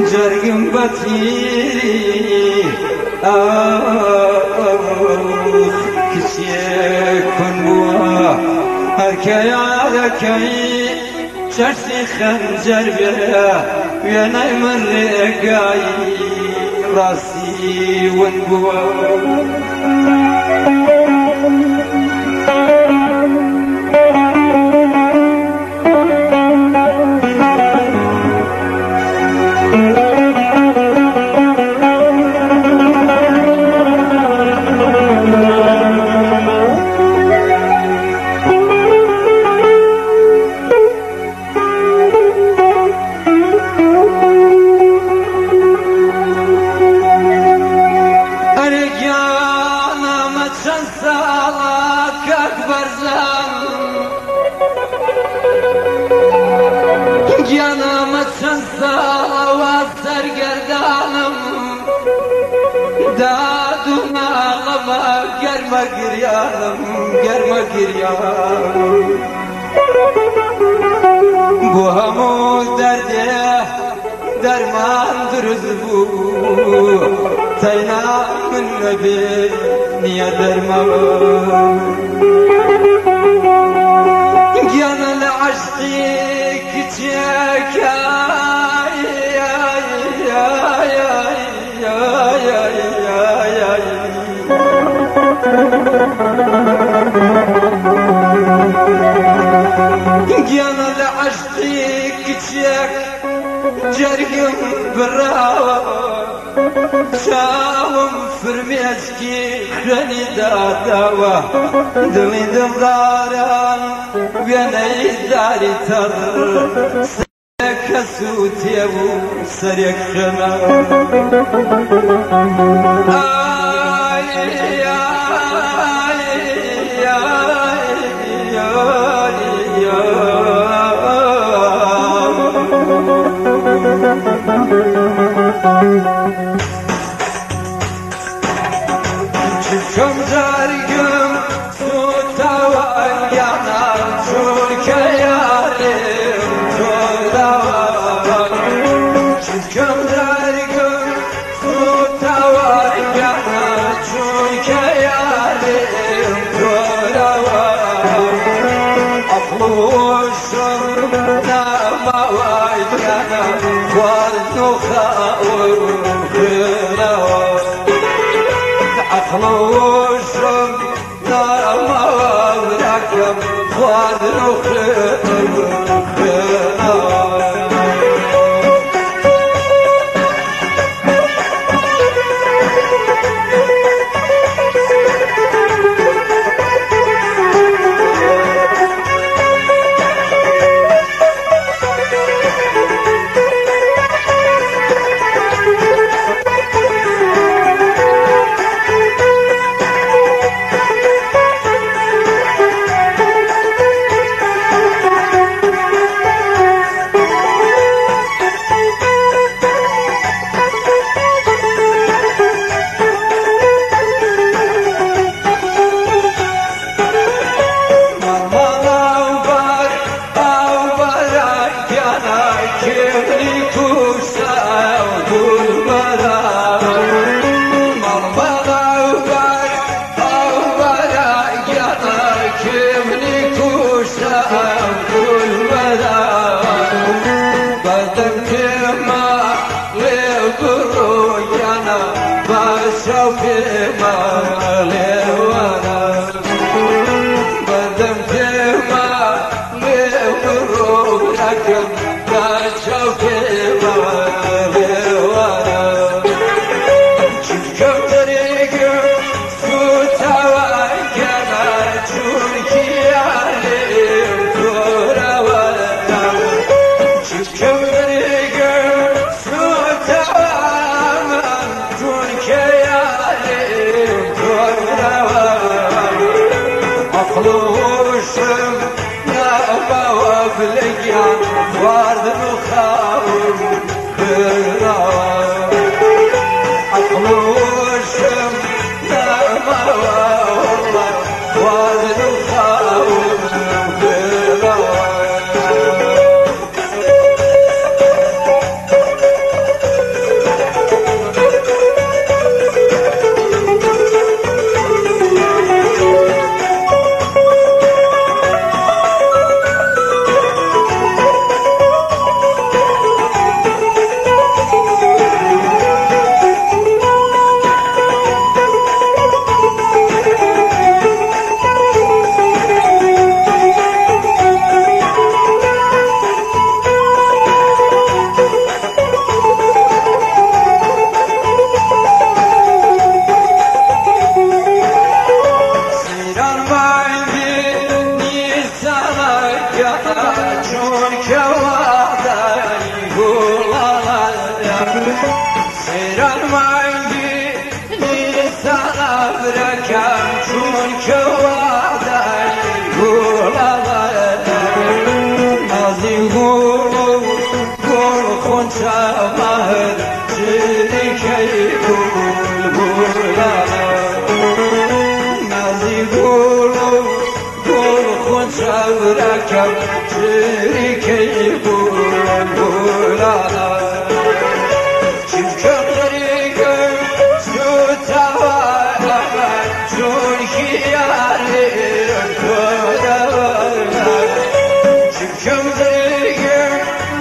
جرگم بطیری کچیه کن بوا هرکی عالکی چرسی خنجر بیا وینای من ریگایی راسی ون بوا Yanıma çansavat sergerdanım Daduma ağlama germe giryanım Germe giryanım Bu hamu derde dermandırız bu Teynamın nebi niye derman Yanılı aşkı küçük Yanılı aşkı küçük Cergim brava Şahım firmez ki Kreni dava Dili dildaran Vene idari tadır Serek suutiye bu Serek khana Ay ay ay Çıkım zargım su tavan yanar Çürke yarim çoğdavan Çıkım zargım su tavan yanar Çürke yarim çoğdavan Afluşum nama vaycana Varnu khavur khınavan Afluşum nama vaycana Varnu khavur khınavan شمهر شريكي بلبلنا نازي قولوا قول خون شوركم شريكي بلبلنا شمكم غريقم سوتوا شون خيارين كورنا شمكم غريقم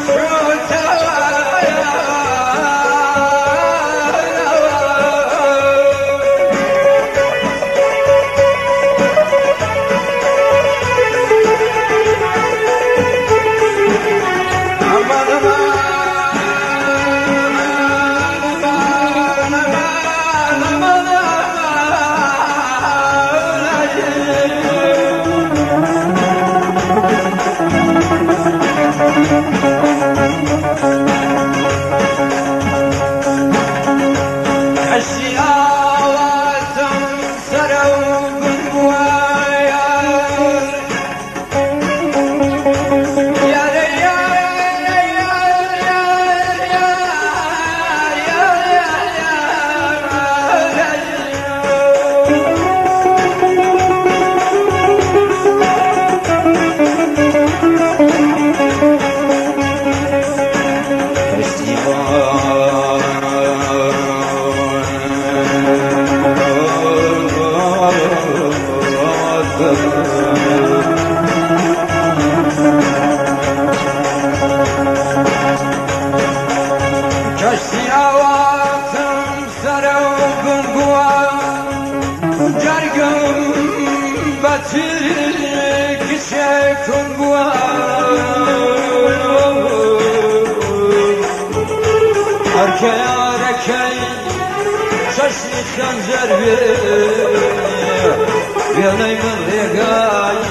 خنجر بيني من رقاي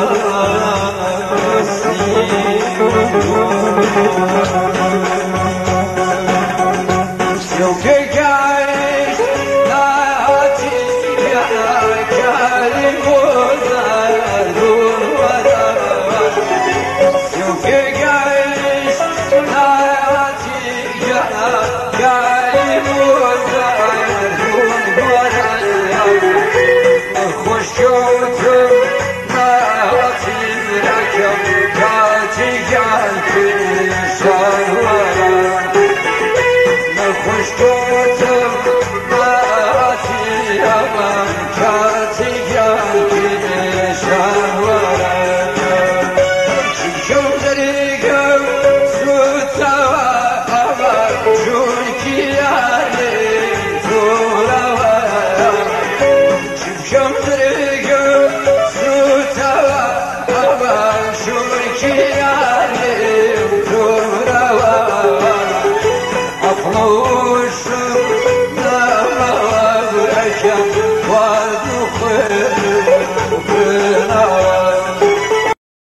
شوقي قايش ناتي يا كريم وزار شوقي قايش ناتي يا كريم وزار خوشوتم ناتي ركب كاتي جانتي شهوارا خوشوتم ناتي أمان كاتي جانتي شهوارا شو دريقم سوتوا أمان شونكي يالي Yeah.